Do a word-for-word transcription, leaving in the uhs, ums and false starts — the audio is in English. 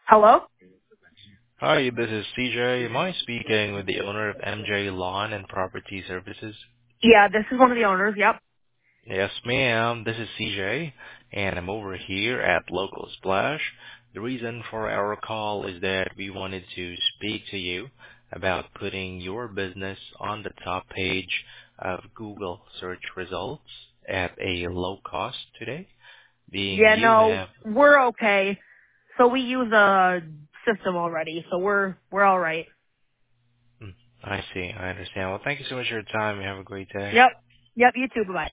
Hello? Hi, this is C J. Am I speaking with the owner of M J Lawn and Property Services? Yeah, this is one of the owners. Yep. Yes, ma'am. This is C J, and I'm over here at Local Splash. The reason for our call is that we wanted to speak to you about putting your business on the top page of Google search results at a low cost today, being Yeah, you no, have. we're okay. So we use a system already, so we're we're all right. Hmm, I see. I understand. Well, thank you so much for your time. You have a great day. Yep. Yep. You too. Bye bye.